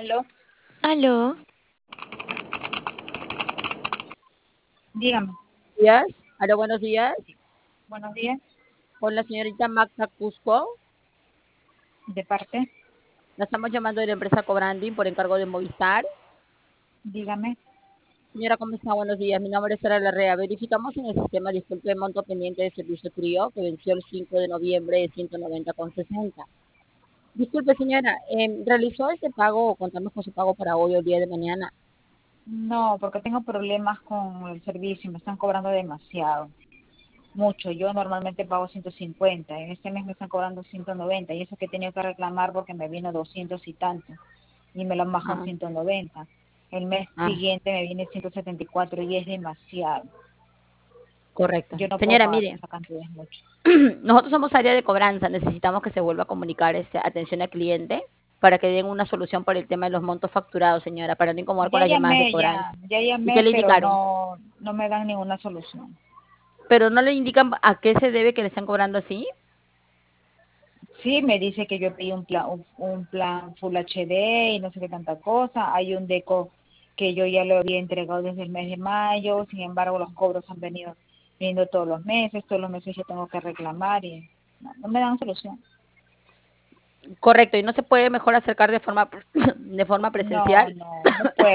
Aló, Aló, dígame. Días. Aló, buenos días. Buenos días, Con la señorita Magda Cusco. de parte, La estamos llamando de la empresa Cobranding por encargo de Movistar. dígame. Señora, ¿cómo está? Buenos días. Mi nombre es Sara Larrea. Verificamos en el sistema, disculpe, el monto pendiente de servicio trío que venció el 5 de noviembre de 190,60. Disculpe, señora, ¿realizó este pago o contamos con su pago para hoy o el día de mañana? No, porque tengo problemas con el servicio, me están cobrando demasiado, mucho. Yo normalmente pago 150, en este mes me están cobrando 190 y eso que he tenido que reclamar porque me vino 200 y tanto y me lo han bajado en Ah, 190. El mes ah, siguiente me viene 174 y es demasiado. correcto. Yo no puedo Señora, pagar mire, esa cantidad, es mucho. nosotros somos área de cobranza, necesitamos que se vuelva a comunicar atención al cliente para que den una solución por el tema de los montos facturados, señora, para no incomodar con Ya las llamadas de llamé, cobranza. ya ¿Y qué llamé, le pero indicaron? no me dan ninguna solución. Pero no le indican a qué se debe que le están cobrando así. Sí, me dice que yo pedí un plan Full HD y no sé qué tanta cosa. Hay un deco que yo ya lo había entregado desde el mes de mayo. Sin embargo, los cobros han venido viniendo todos los meses. Todos los meses yo tengo que reclamar y no me dan solución. Correcto, y no se puede mejor acercar de forma, de forma No, presencial. no puedo.